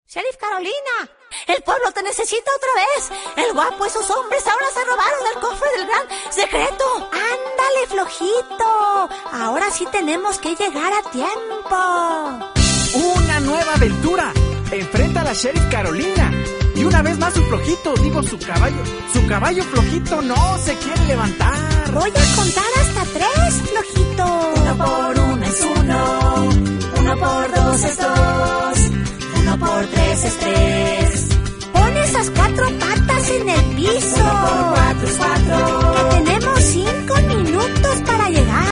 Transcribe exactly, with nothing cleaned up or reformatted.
Sheriff Carolina, el pueblo te necesita otra vez. El guapo y sus hombres ahora se robaron el cofre del gran secreto. Ándale, flojito. Ahora sí tenemos que llegar a tiempo. Una nueva aventura. Enfrenta a la Sheriff Carolina. Y una vez más su flojito, digo su caballo. Su caballo flojito no se quiere levantar. Voy a contar hasta tres, flojito. Uno por uno es uno. Uno por dos es dos.